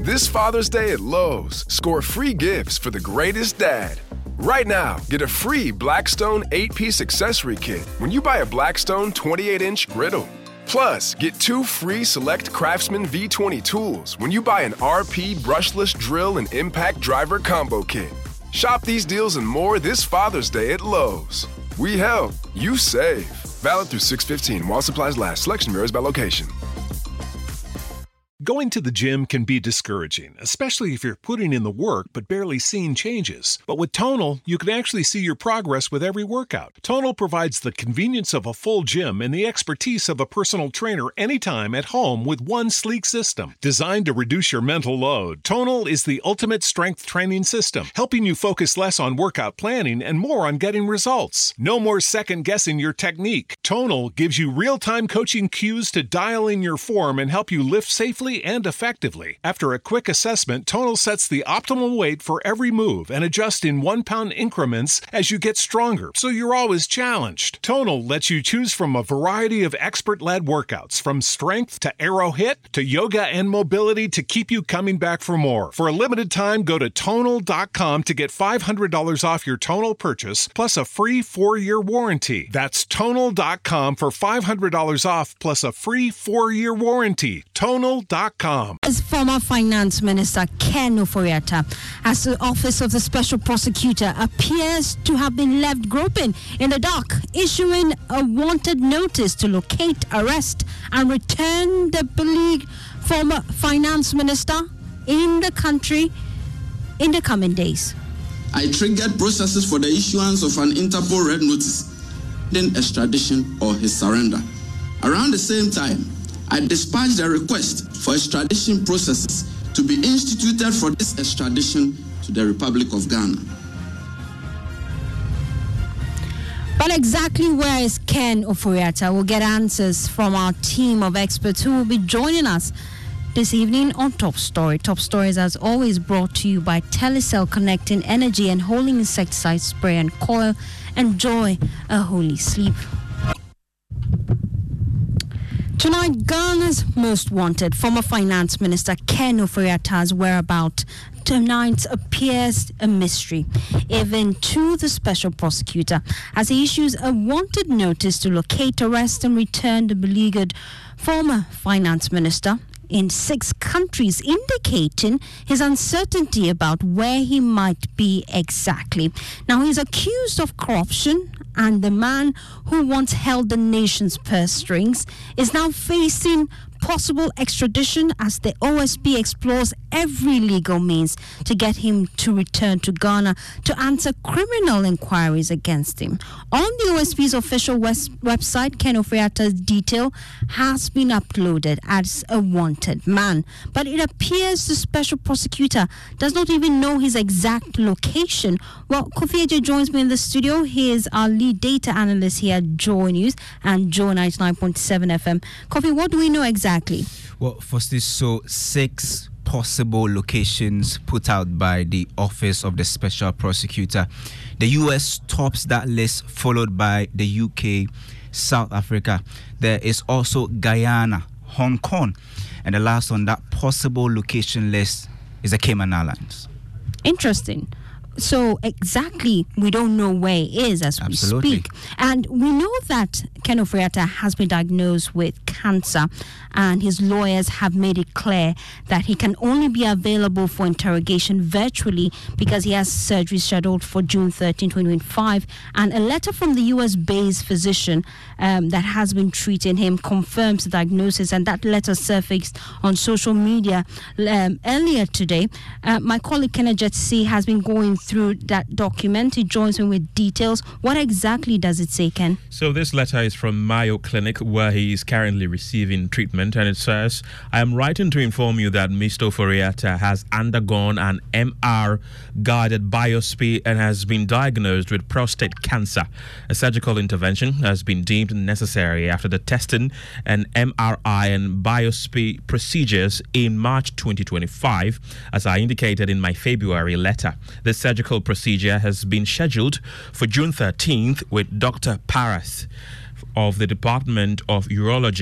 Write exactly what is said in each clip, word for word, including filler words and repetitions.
This Father's Day at Lowe's, score free gifts for the greatest dad. Right now, get a free Blackstone eight-piece accessory kit when you buy a Blackstone twenty-eight inch griddle. Plus, get two free select Craftsman V twenty tools when you buy an R P brushless drill and impact driver combo kit. Shop these deals and more this Father's Day at Lowe's. We help, you save. Valid through six fifteen while supplies last. Selection varies by location. Going to the gym can be discouraging, especially if you're putting in the work but barely seeing changes. But with Tonal, you can actually see your progress with every workout. Tonal provides the convenience of a full gym and the expertise of a personal trainer anytime at home with one sleek system. Designed to reduce your mental load, Tonal is the ultimate strength training system, helping you focus less on workout planning and more on getting results. No more second-guessing your technique. Tonal gives you real-time coaching cues to dial in your form and help you lift safely and effectively. After a quick assessment, Tonal sets the optimal weight for every move and adjusts in one-pound increments as you get stronger, so you're always challenged. Tonal lets you choose from a variety of expert-led workouts, from strength to aero hit to yoga and mobility to keep you coming back for more. For a limited time, go to tonal dot com to get five hundred dollars off your Tonal purchase, plus a free four-year warranty. That's tonal dot com for five hundred dollars off, plus a free four-year warranty. tonal dot com. As former Finance Minister Ken Ofori-Atta, as the Office of the Special Prosecutor appears to have been left groping in the dark, issuing a wanted notice to locate, arrest, and return the beleaguered former Finance Minister in the country in the coming days. I triggered processes for the issuance of an Interpol red notice, then extradition or his surrender. Around the same time, I dispatched a request for extradition processes to be instituted for this extradition to the Republic of Ghana. But exactly where is Ken Ofori-Atta? We'll get answers from our team of experts who will be joining us this evening on Top Story. Top Story is, as always, brought to you by Telecel, connecting energy and holding insecticide spray and coil. Enjoy a holy sleep. Tonight, Ghana's most wanted, former Finance Minister Ken Ofori-Atta's whereabouts tonight appears a mystery, even to the Special Prosecutor, as he issues a wanted notice to locate, arrest, and return the beleaguered former Finance Minister in six countries, indicating his uncertainty about where he might be exactly. Now, he's accused of corruption, and the man who once held the nation's purse strings is now facing possible extradition as the O S P explores every legal means to get him to return to Ghana to answer criminal inquiries against him. On the O S P's official west website, Ken Ofori-Atta's detail has been uploaded as a wanted man, but it appears the Special Prosecutor does not even know his exact location. Well, Kofi Eje joins me in the studio. He is our lead data analyst here at Joy News and Joy ninety-nine point seven F M. Kofi, what do we know exactly? Well, firstly, so six possible locations put out by the Office of the Special Prosecutor. The U S tops that list, followed by the U K, South Africa. There is also Guyana, Hong Kong, and the last on that possible location list is the Cayman Islands. Interesting. So exactly, we don't know where he is as Absolutely. we speak. And we know that Ken Ofori-Atta has been diagnosed with cancer, and his lawyers have made it clear that he can only be available for interrogation virtually because he has surgery scheduled for June thirteenth, twenty twenty-five. And a letter from the U S-based physician um, that has been treating him confirms the diagnosis, and that letter surfaced on social media um, earlier today. Uh, my colleague Kenneth Jetsi has been going through that document. He joins me with details. What exactly does it say, Ken? So this letter is from Mayo Clinic, where he is currently receiving treatment, and it says, I am writing to inform you that Mister Ofori-Atta has undergone an M R-guided biopsy and has been diagnosed with prostate cancer. A surgical intervention has been deemed necessary after the testing and M R I and biopsy procedures in March twenty twenty-five, as I indicated in my February letter. The surgical procedure has been scheduled for June thirteenth with Doctor Paras of the Department of Urology,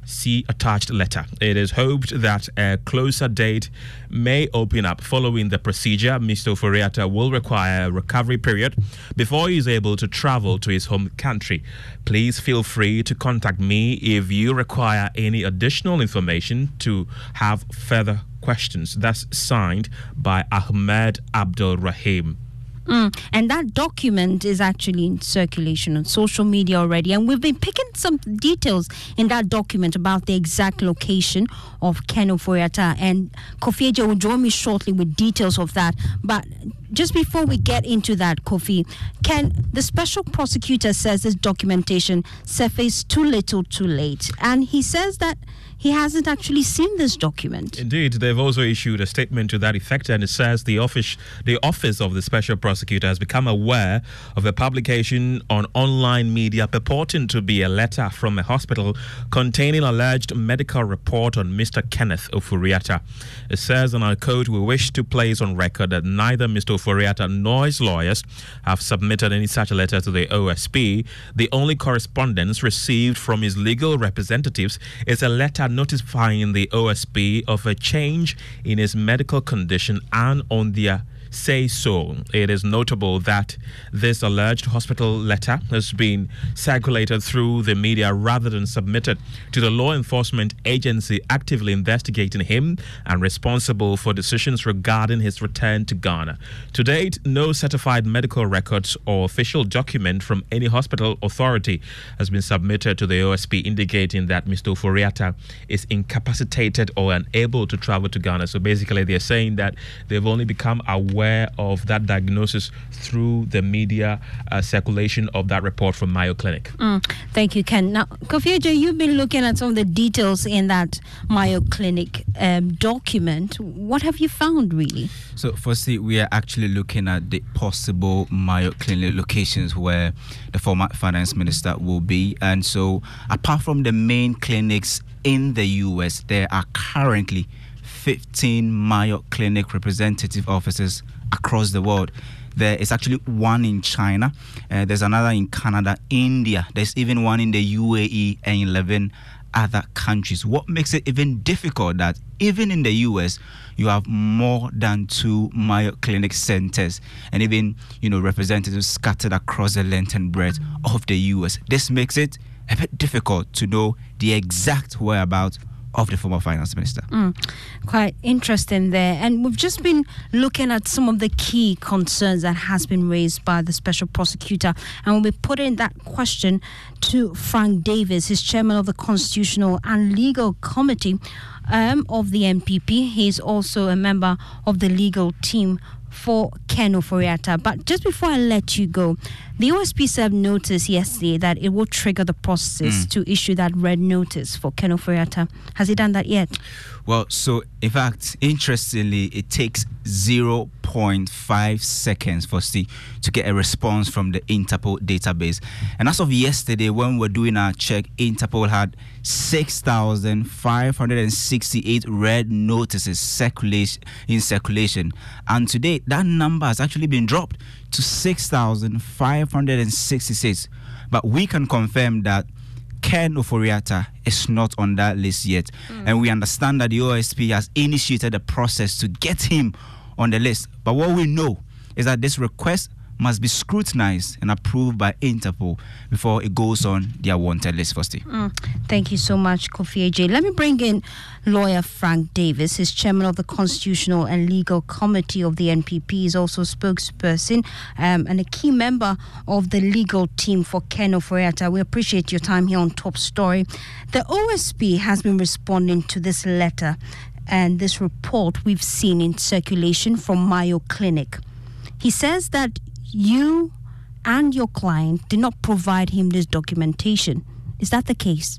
See attached letter. It is hoped that a closer date may open up. Following the procedure, Mister Ofori-Atta will require a recovery period before he is able to travel to his home country. Please feel free to contact me if you require any additional information to have further questions. That's signed by Ahmed Abdul Rahim. Mm. And that document is actually in circulation on social media already. And we've been picking some details in that document about the exact location of Ken Ofori-Atta. And Kofi Eje will join me shortly with details of that. But just before we get into that, Kofi, Ken, the special prosecutor says this documentation surfaced too little too late. And he says that he hasn't actually seen this document. Indeed, they've also issued a statement to that effect, and it says the office, the office of the special prosecutor has become aware of a publication on online media purporting to be a letter from a hospital containing alleged medical report on Mister Kenneth Ofori-Atta. It says, and I quote, "We wish to place on record that neither Mister Ofori-Atta nor his lawyers have submitted any such letter to the O S P. The only correspondence received from his legal representatives is a letter notifying the O S P of a change in his medical condition and on their say so." It is notable that this alleged hospital letter has been circulated through the media rather than submitted to the law enforcement agency actively investigating him and responsible for decisions regarding his return to Ghana. To date, no certified medical records or official document from any hospital authority has been submitted to the O S P indicating that Mister Ofori-Atta is incapacitated or unable to travel to Ghana. So basically, they're saying that they've only become aware of that diagnosis through the media uh, circulation of that report from Mayo Clinic. Mm, thank you, Ken. Now, Kofi Eje, you've been looking at some of the details in that Mayo Clinic um, document. What have you found, really? So, firstly, we are actually looking at the possible Mayo Clinic locations where the former finance minister will be. And so, apart from the main clinics in the U S, there are currently fifteen Mayo Clinic representative offices across the world. There is actually one in China, uh, there's another in Canada, India, there's even one in the U A E and eleven other countries. What makes it even difficult that even in the U S you have more than two Mayo Clinic centers and even, you know, representatives scattered across the length and breadth of the U S. This makes it a bit difficult to know the exact whereabouts of the former finance minister. Mm, quite interesting there. And we've just been looking at some of the key concerns that has been raised by the special prosecutor. And we'll be putting that question to Frank Davis, his chairman of the Constitutional and Legal Committee um, of the N P P. He's also a member of the legal team for Ken Ofori-Atta. But just before I let you go, the O S P served notice yesterday that it will trigger the process mm. to issue that red notice for Ken Ofori-Atta. Has he done that yet? Well, so in fact, interestingly, it takes zero point five seconds for Steve to get a response from the Interpol database. And as of yesterday, when we're doing our check, Interpol had six thousand five hundred sixty-eight red notices circulation in circulation. And today, that number has actually been dropped to six thousand five hundred sixty-six. But we can confirm that Ken Ofori-Atta is not on that list yet. Mm. And we understand that the O S P has initiated a process to get him on the list. But what we know is that this request must be scrutinized and approved by Interpol before it goes on their wanted list, first. Mm. Thank you so much, Kofi Eje. Let me bring in lawyer Frank Davis. He's chairman of the Constitutional and Legal Committee of the N P P. He's also spokesperson um, and a key member of the legal team for Ken Ofori-Atta. We appreciate your time here on Top Story. The O S P has been responding to this letter and this report we've seen in circulation from Mayo Clinic. He says that you and your client did not provide him this documentation. Is that the case?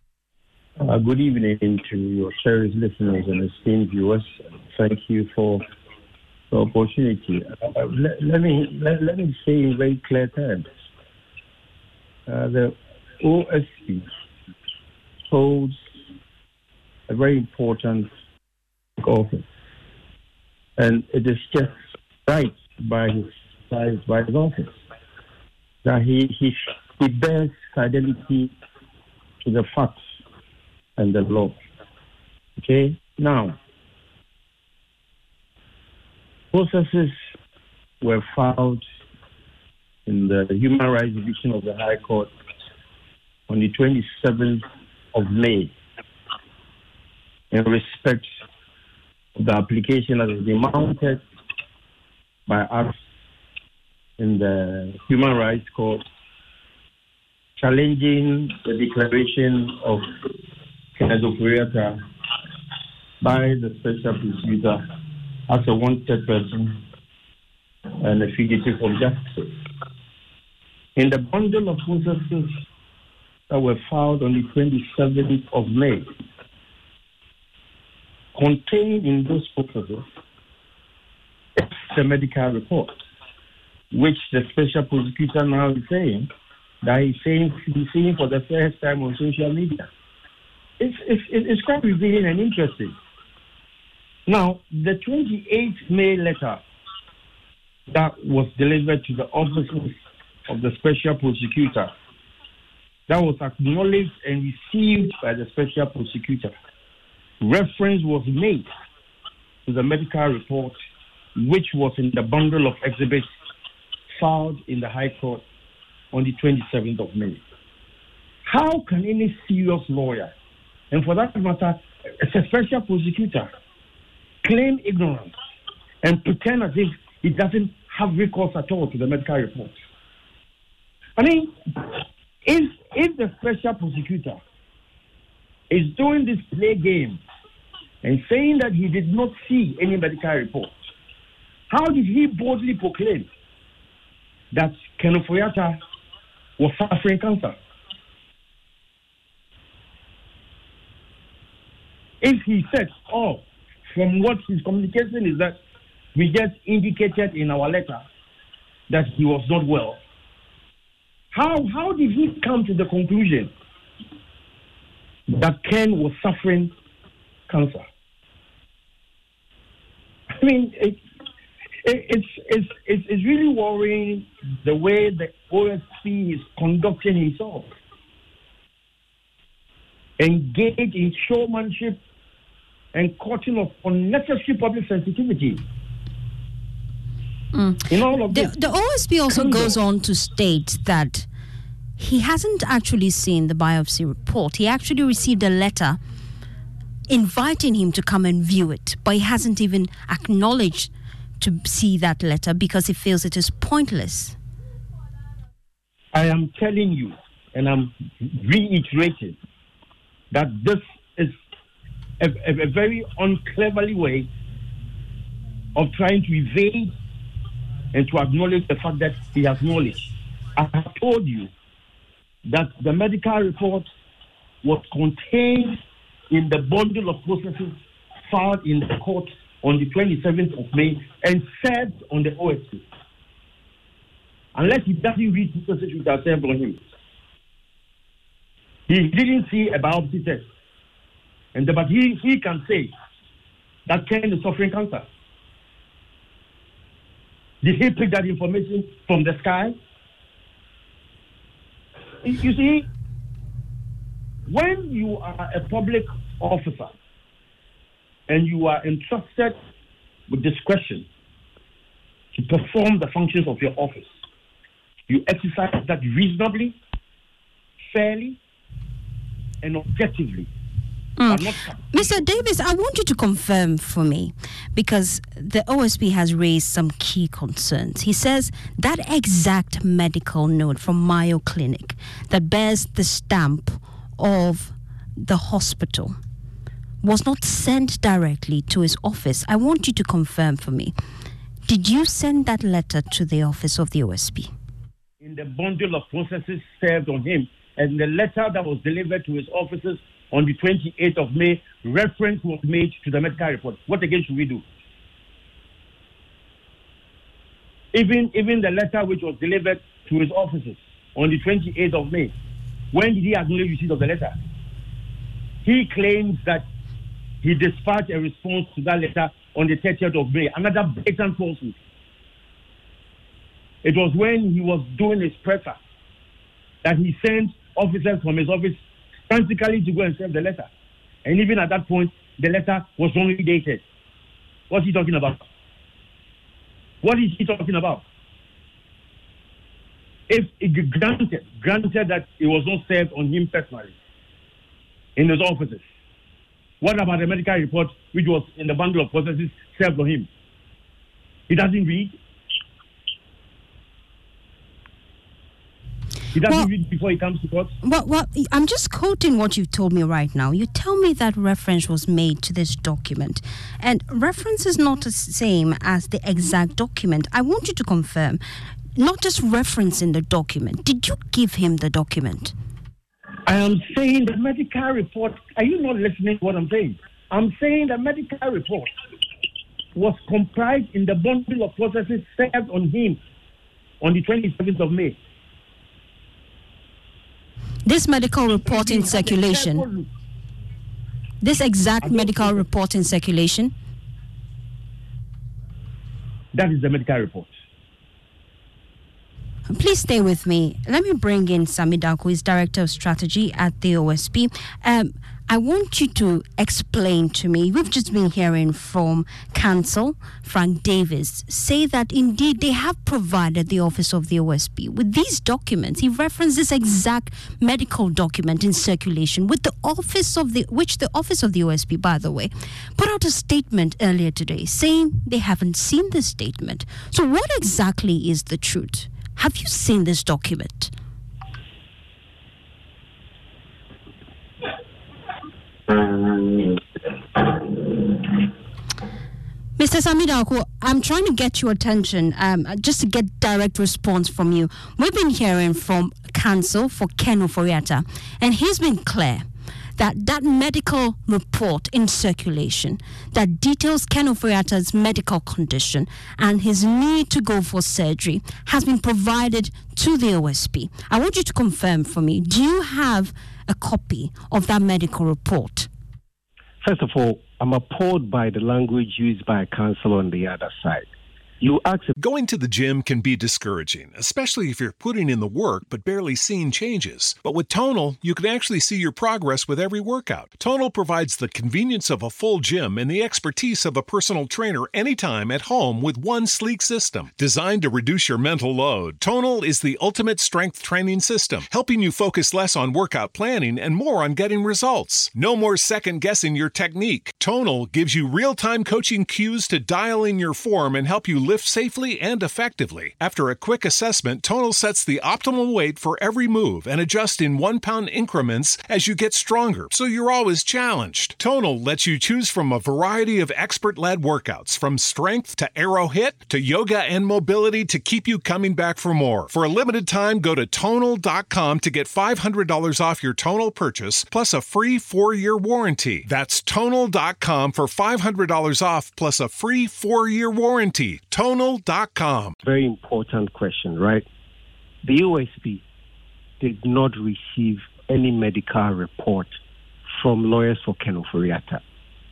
Uh, good evening to your cherished listeners and esteemed viewers. Thank you for the opportunity. Uh, let, let me let, let me say in very clear terms. Uh, the O S P holds a very important office, and it is just right by his by, by his office that he he he bears fidelity to the facts and the law. Okay, now, processes were filed in the Human Rights Division of the High Court on the twenty-seventh of May in respect of the application that has been mounted by us in the Human Rights Court challenging the declaration of Kenneth Ofori-Atta by the special prosecutor as a wanted person and a fugitive from justice. In the bundle of processes that were filed on the twenty-seventh of May, contained in those processes is the medical report, which the special prosecutor now is saying that he's saying, he's saying for the first time on social media. It's, it's, it's quite revealing and interesting. Now, the twenty-eighth of May letter that was delivered to the offices of the special prosecutor, that was acknowledged and received by the special prosecutor. Reference was made to the medical report, which was in the bundle of exhibits filed in the High Court on the twenty-seventh of May. How can any serious lawyer, and for that matter, as a special prosecutor, claim ignorance and pretend as if it doesn't have recourse at all to the medical report? I mean, if, if the special prosecutor is doing this play game and saying that he did not see any medical report, how did he boldly proclaim that Ken Ofori-Atta was suffering cancer? If he said, oh, from what his communication is that we just indicated in our letter that he was not well, how, how did he come to the conclusion that Ken was suffering cancer? I mean, it, it, it's, it's, it's, it's really worrying the way the O S P is conducting himself. Engaged in showmanship and courting of unnecessary public sensitivity. Mm. In all of the, this, the O S P also goes on to state that he hasn't actually seen the biopsy report. He actually received a letter inviting him to come and view it, but he hasn't even acknowledged to see that letter because he feels it is pointless. I am telling you, and I'm reiterating, that this is a, a, a very uncleverly way of trying to evade and to acknowledge the fact that he has knowledge. I have told you that the medical report was contained in the bundle of processes filed in the court on the twenty-seventh of May and served on the O S P. Unless he doesn't read processes which are served on him. He didn't see a biopsy test. And the, but he, he can say that Ken is suffering cancer. Did he pick that information from the sky? You see, when you are a public officer and you are entrusted with discretion to perform the functions of your office, you exercise that reasonably, fairly, and objectively. Mm. Mister Davis, I want you to confirm for me, because the O S P has raised some key concerns. He says that exact medical note from Mayo Clinic that bears the stamp of the hospital was not sent directly to his office. I want you to confirm for me. Did you send that letter to the office of the O S P? In the bundle of processes served on him, and the letter that was delivered to his offices on the twenty-eighth of May, reference was made to the medical report. What again should we do? Even, even the letter which was delivered to his offices on the twenty-eighth of May, when did he acknowledge receipt of the letter? He claims that he dispatched a response to that letter on the thirtieth of May, another blatant falsehood. It was when he was doing his presser that he sent officers from his office frantically to go and send the letter. And even at that point, the letter was wrongly dated. What's he talking about? What is he talking about? If it granted, granted that it was not served on him personally in his offices, what about the medical report which was in the bundle of processes served on him? He doesn't read. He doesn't well, read before he comes to court. Well, well, I'm just quoting what you've told me right now. You tell me that reference was made to this document, and reference is not the same as the exact document. I want you to confirm, not just reference in the document. Did you give him the document? I am saying the medical report. Are you not listening to what I'm saying? I'm saying the medical report was comprised in the bundle of processes served on him on the twenty-seventh of May. This medical report in circulation, this exact medical report in circulation? That is the medical report. Please stay with me. Let me bring in Sami Darko, who is Director of Strategy at the O S P. Um, I want you to explain to me, we've just been hearing from Counsel Frank Davis say that indeed they have provided the office of the O S P with these documents. He referenced this exact medical document in circulation with the office of the, which the office of the O S P, by the way, put out a statement earlier today saying they haven't seen this statement. So what exactly is the truth? Have you seen this document? Mister Sami Darko, I'm trying to get your attention, um, just to get direct response from you. We've been hearing from counsel for Ken Ofori-Atta, and he's been clear that that medical report in circulation that details Ken Ofori-Atta's medical condition and his need to go for surgery has been provided to the O S P. I want you to confirm for me, do you have a copy of that medical report? First of all, I'm appalled by the language used by counsel on the other side. You ask Going to the gym can be discouraging, especially if you're putting in the work but barely seeing changes. But with Tonal, you can actually see your progress with every workout. Tonal provides the convenience of a full gym and the expertise of a personal trainer anytime at home with one sleek system. Designed to reduce your mental load, Tonal is the ultimate strength training system, helping you focus less on workout planning and more on getting results. No more second-guessing your technique. Tonal gives you real-time coaching cues to dial in your form and help you lift safely and effectively. After a quick assessment, Tonal sets the optimal weight for every move and adjusts in one-pound increments as you get stronger, so you're always challenged. Tonal lets you choose from a variety of expert-led workouts, from strength to aero hit to yoga and mobility to keep you coming back for more. For a limited time, go to tonal dot com to get five hundred dollars off your Tonal purchase plus a free four-year warranty. That's tonal dot com for five hundred dollars off plus a free four-year warranty. tonal dot com. Very important question, right? The O S P did not receive any medical report from lawyers for Ken Ofori-Atta.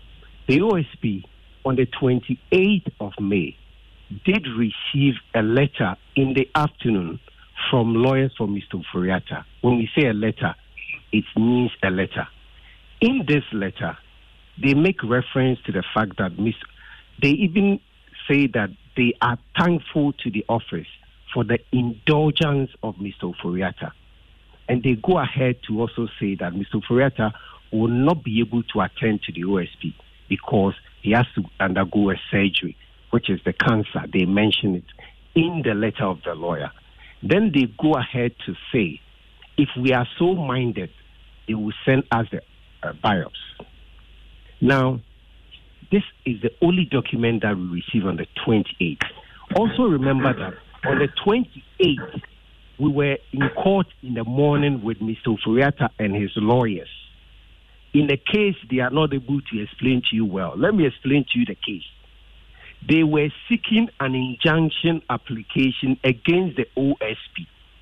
The O S P, on the twenty-eighth of May, did receive a letter in the afternoon from lawyers for Mister Ofori-Atta. When we say a letter, it means a letter. In this letter, they make reference to the fact that Mister they even say that they are thankful to the office for the indulgence of Mister Ofori-Atta. And they go ahead to also say that Mister Ofori-Atta will not be able to attend to the O S P because he has to undergo a surgery, which is the cancer. They mention it in the letter of the lawyer. Then they go ahead to say, if we are so minded, they will send us the uh, biopsy. Now, this is the only document that we receive on the twenty-eighth. Also remember that on the twenty-eighth, we were in court in the morning with Mister Ofori-Atta and his lawyers. In the case they are not able to explain to you well, let me explain to you the case. They were seeking an injunction application against the O S P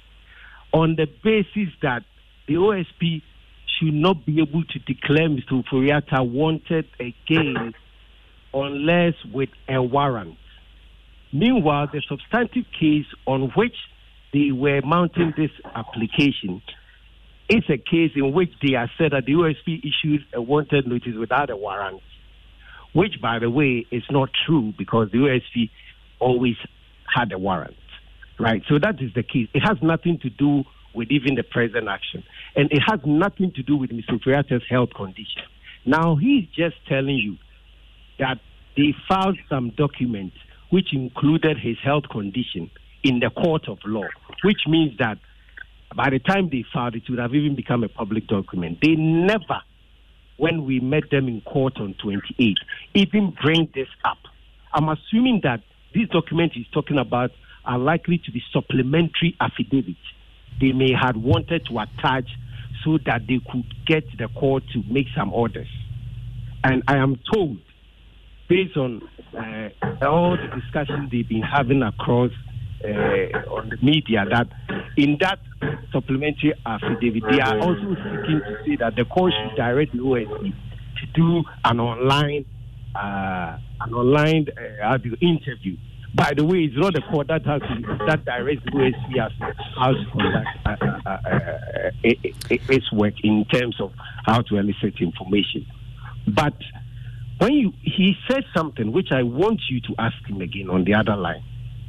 on the basis that the O S P should not be able to declare Mister Ofori-Atta wanted again unless with a warrant. Meanwhile, the substantive case on which they were mounting this application it's a case in which they have said that the O S P issued a wanted notice without a warrant, which, by the way, is not true because the O S P always had a warrant, right? So that is the case. It has nothing to do with even the present action, and it has nothing to do with Mister Ofori-Atta's health condition. Now, he's just telling you that they filed some documents which included his health condition in the court of law, which means that by the time they filed it, it would have even become a public document. They never, when we met them in court on twenty-eighth, even bring this up. I'm assuming that these documents he's talking about are likely to be supplementary affidavits they may have wanted to attach so that they could get the court to make some orders. And I am told, based on uh, all the discussions they've been having across uh, on the media, that in that supplementary affidavit, they are also seeking to say that the court should direct the O S P to do an online, uh, an online uh, interview. By the way, it's not the court that has to, that directs the O S P as how to conduct uh, uh, uh, its work in terms of how to elicit information. But when you, he said something which I want you to ask him again on the other line.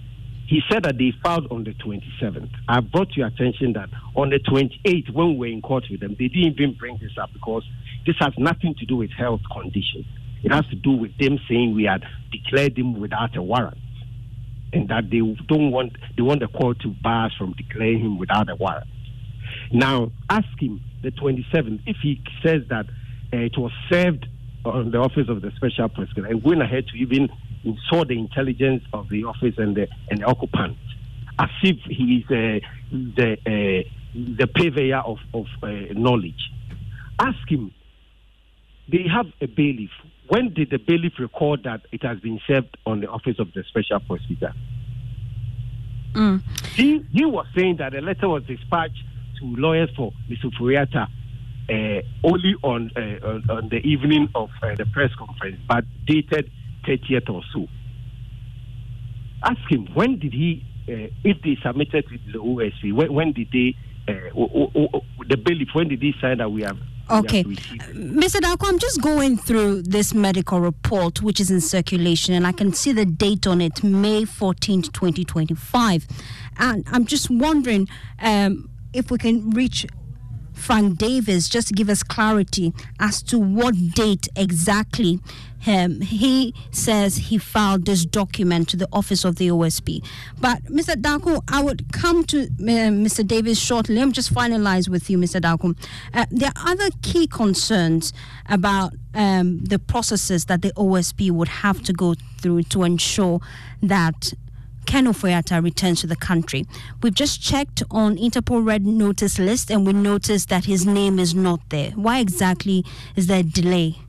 He said that they filed on the twenty-seventh. I brought to your attention that on the twenty-eighth, when we were in court with them, they didn't even bring this up because this has nothing to do with health condition. It has to do with them saying we had declared him without a warrant, and that they don't want they want the court to bar us from declaring him without a warrant. Now, ask him the twenty-seventh if he says that uh, it was served on the office of the special prosecutor and went ahead to even insult the intelligence of the office and the and the occupant, as if he is uh, the uh, the purveyor of of uh, knowledge. Ask him. They have a bailiff. When did the bailiff record that it has been served on the office of the special prosecutor? Mm. He he was saying that the letter was dispatched to lawyers for Mister Ofori-Atta uh, only on, uh, on on the evening of uh, the press conference, but dated thirtieth or so. Ask him, when did he, uh, if they submitted to the O S P, when, when did they, uh, o- o- o- the bailiff, when did he sign that we have? Okay. Mister Darko, I'm just going through this medical report, which is in circulation, and I can see the date on it, May fourteenth, twenty twenty-five. And I'm just wondering um, if we can reach Frank Davis just to give us clarity as to what date exactly um, he says he filed this document to the office of the O S P. But Mister Darko, I would come to uh, Mister Davis shortly. Let me just finalize with you, Mister Darko. Uh, there are other key concerns about um, the processes that the O S P would have to go through to ensure that Ken Ofori-Atta returns to the country. We've just checked on Interpol Red Notice list and we noticed that his name is not there. Why exactly is there a delay?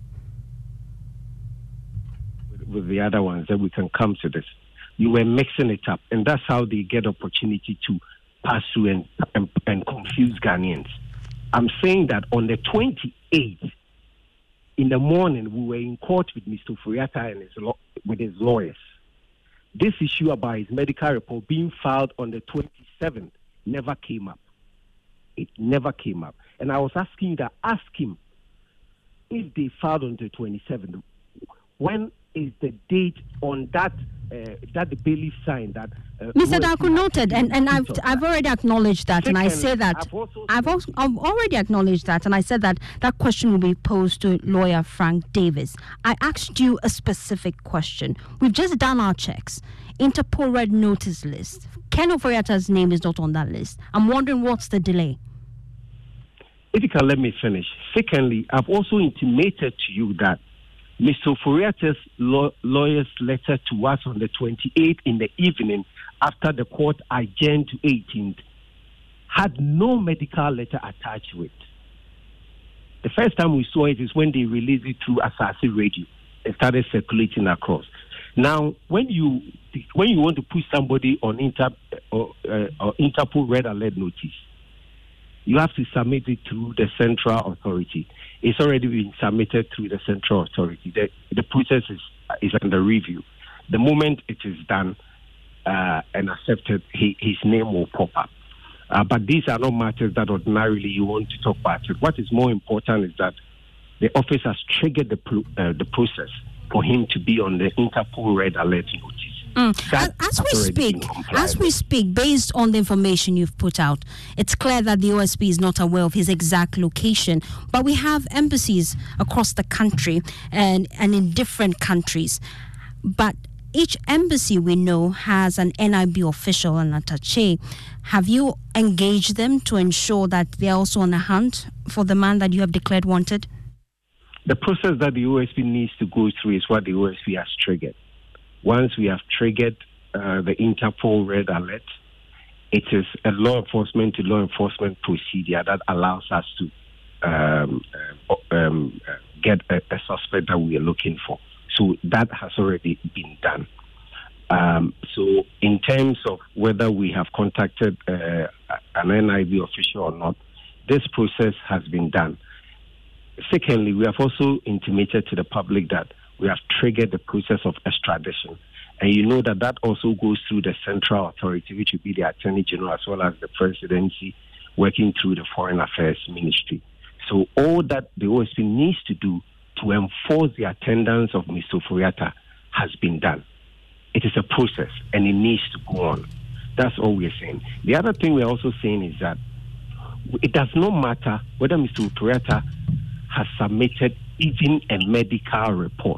With the other ones, that we can come to this. You were mixing it up, and that's how they get opportunity to pass through and, and, and confuse Ghanaians. I'm saying that on the twenty-eighth, in the morning, we were in court with Mister Ofori-Atta and his law, with his lawyers. This issue about his medical report being filed on the twenty-seventh never came up. It never came up. And I was asking you to ask him, if they filed on the twenty-seventh, when is the date on that uh, that the bailiff signed that? Uh, Mister Darko noted, and, and I've I've already acknowledged that, Second, and I say that I've, also I've, also, I've already acknowledged that, and I said that that question will be posed to lawyer Frank Davis. I asked you a specific question. We've just done our checks. Interpol Red Notice list. Ken Ofori-Atta's name is not on that list. I'm wondering what's the delay. If you can let me finish. Secondly, I've also intimated to you that Mister Ofori-Atta's law, lawyer's letter to us on the twenty-eighth in the evening after the court adjourned to eighteenth had no medical letter attached with. The first time we saw it is when they released it through Asase Radio and started circulating across. Now, when you when you want to put somebody on Inter or, uh, or Interpol Red Alert Notice, you have to submit it through the central authority. It's already been submitted through the central authority. The, the process is, is under review. The moment it is done uh, and accepted, he, his name will pop up. Uh, but these are not matters that ordinarily you want to talk about. What is more important is that the office has triggered the pro- uh, the process for him to be on the Interpol red alert notice. Mm. As, as we speak, as we speak, based on the information you've put out, it's clear that the O S P is not aware of his exact location. But we have embassies across the country and, and in different countries. But each embassy we know has an N I B official, an attaché. Have you engaged them to ensure that they're also on the hunt for the man that you have declared wanted? The process that the O S P needs to go through is what the O S P has triggered. Once we have triggered uh, the Interpol red alert, it is a law enforcement to law enforcement procedure that allows us to um, uh, um, uh, get a, a suspect that we are looking for. So that has already been done. Um, so in terms of whether we have contacted uh, an N I B official or not, this process has been done. Secondly, we have also intimated to the public that we have triggered the process of extradition. And you know that that also goes through the central authority, which would be the Attorney General, as well as the Presidency, working through the Foreign Affairs Ministry. So all that the O S P needs to do to enforce the attendance of Mister Ofori-Atta has been done. It is a process, and it needs to go on. That's all we're saying. The other thing we're also saying is that it does not matter whether Mister Ofori-Atta has submitted even a medical report.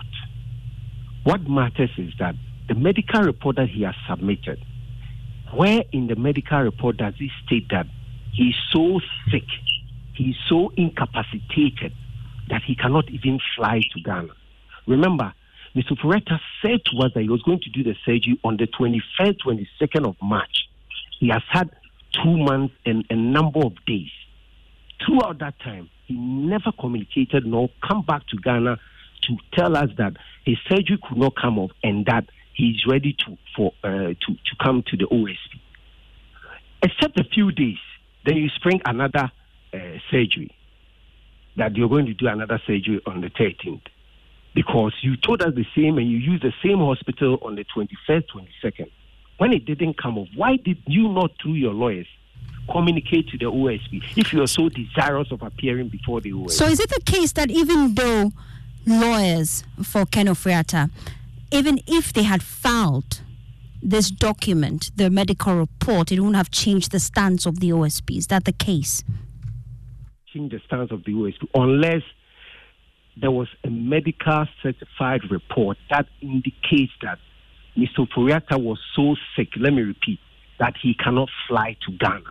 What matters is that the medical report that he has submitted, where in the medical report does he state that he's so sick, he's so incapacitated that he cannot even fly to Ghana? Remember, Mister Ofori-Atta said to us that he was going to do the surgery on the twenty-first, twenty-second of March. He has had two months and a number of days. Throughout that time, he never communicated nor come back to Ghana to tell us that his surgery could not come off and that he's ready to for uh, to, to come to the O S P. Except a few days, then you spring another uh, surgery, that you're going to do another surgery on the thirteenth. Because you told us the same and you used the same hospital on the twenty-first, twenty-second. When it didn't come off, why did you not, through your lawyers, communicate to the O S P if you are so desirous of appearing before the O S P? So is it the case that even though lawyers for Ken Ofori-Atta, even if they had filed this document, the medical report, it wouldn't have changed the stance of the O S P? Is that the case? Change the stance of the O S P unless there was a medical certified report that indicates that Mister Ofori-Atta was so sick, let me repeat, that he cannot fly to Ghana.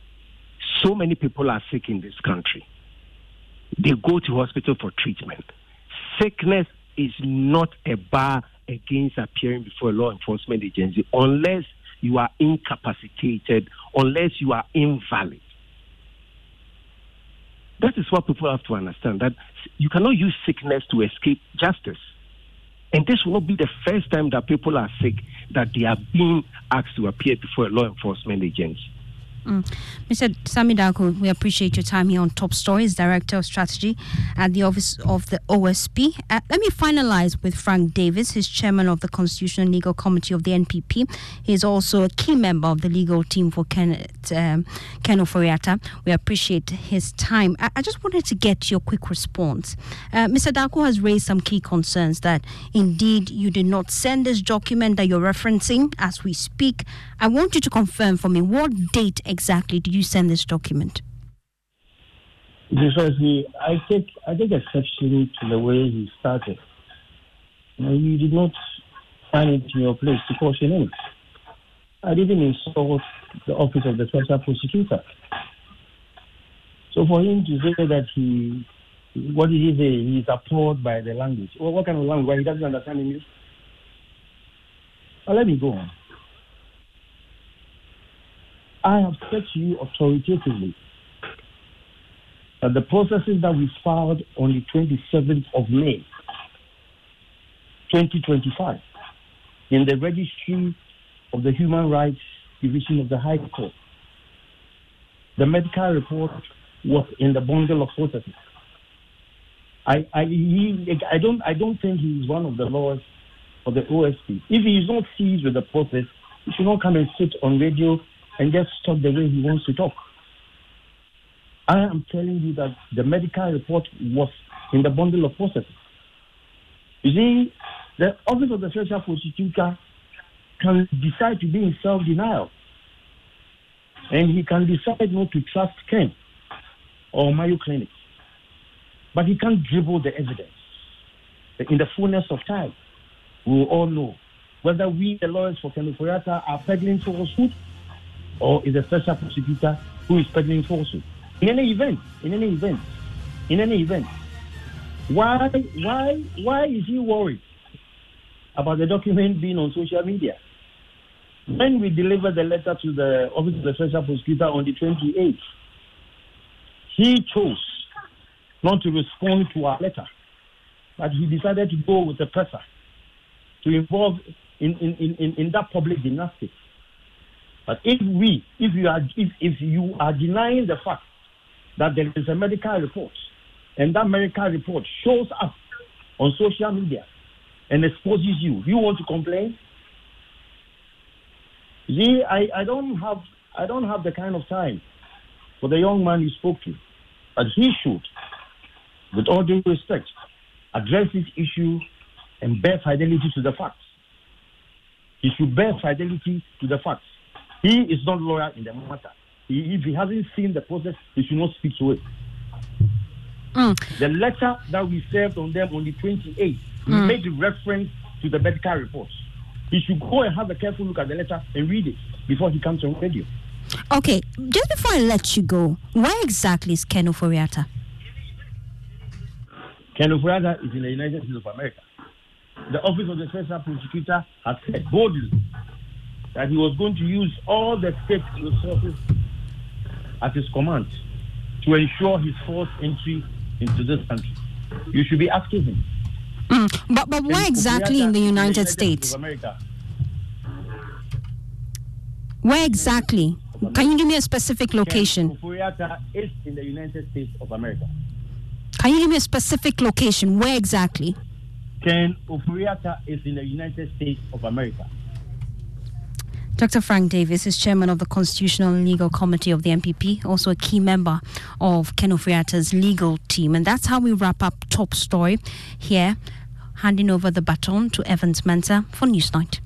So many people are sick in this country. They go to hospital for treatment. Sickness is not a bar against appearing before a law enforcement agency unless you are incapacitated, unless you are invalid. That is what people have to understand, that you cannot use sickness to escape justice. And this will not be the first time that people are sick, that they are being asked to appear before a law enforcement agency. Mm. Mister Sammy Darko, we appreciate your time here on Top Stories, Director of Strategy at the Office of the O S P. Uh, let me finalize with Frank Davis, who's Chairman of the Constitutional and Legal Committee of the N P P. He's also a key member of the legal team for Ken, um, Ken Ofori-Atta. We appreciate his time. I, I just wanted to get your quick response. Uh, Mister Darko has raised some key concerns that indeed you did not send this document that you're referencing as we speak. I want you to confirm for me, what date exactly did you send this document? Precisely, I take I take exception to the way he started. You know, you did not find it in your place to caution him. I didn't insult the office of the special prosecutor. So for him to say that he, what did he say? He is appalled by the language. Well, what kind of language? Why he doesn't understand English? Well, let me go on. I have said to you authoritatively that the processes that we filed on the twenty-seventh of May, twenty twenty-five, in the registry of the Human Rights Division of the High Court, the medical report was in the bundle of processes. I I, he, I don't I don't think he is one of the lawyers of the O S P. If he is not seized with the process, he should not come and sit on radio and just talk the way he wants to talk. I am telling you that the medical report was in the bundle of processes. You see, the Office of the Special Prosecutor can decide to be in self-denial. And he can decide not to trust Ken or Mayo Clinic. But he can't dribble the evidence. In the fullness of time, we will all know whether we, the lawyers for Ken Ofori-Atta, are peddling falsehood or is the special prosecutor who is peddling falsehood. In any event, in any event, in any event, why, why, why is he worried about the document being on social media? When we delivered the letter to the Office of the Special Prosecutor on the twenty-eighth, he chose not to respond to our letter, but he decided to go with the presser to involve in, in, in, in that public gymnastics. But if we, if you are, if, if you are denying the fact that there is a medical report, and that medical report shows up on social media and exposes you, you want to complain? See, I, I don't have I don't have the kind of time for the young man you spoke to, but he should, with all due respect, address this issue and bear fidelity to the facts. He should bear fidelity to the facts. He is not lawyer in the matter. He, if he hasn't seen the process, he should not speak to it. Mm. The letter that we served on them on the twenty-eighth mm. made reference to the medical reports. He should go and have a careful look at the letter and read it before he comes on radio. Okay, just before I let you go, where exactly is Ken Ofori-Atta? Ken Ofori-Atta is in the United States of America. The Office of the Special Prosecutor has said boldly that he was going to use all the state resources at his command to ensure his forced entry into this country. You should be asking him. Mm, but but where exactly in the United States? Where exactly? Can you give me a specific location? Ken Ofori-Atta is in the United States of America. Can you give me a specific location? Where exactly? Ken Ofori-Atta is in the United States of America. Doctor Frank Davis is chairman of the Constitutional and Legal Committee of the N P P, also a key member of Ken Ofori-Atta's legal team. And that's how we wrap up Top Story here, handing over the baton to Evans Mensah for Newsnight.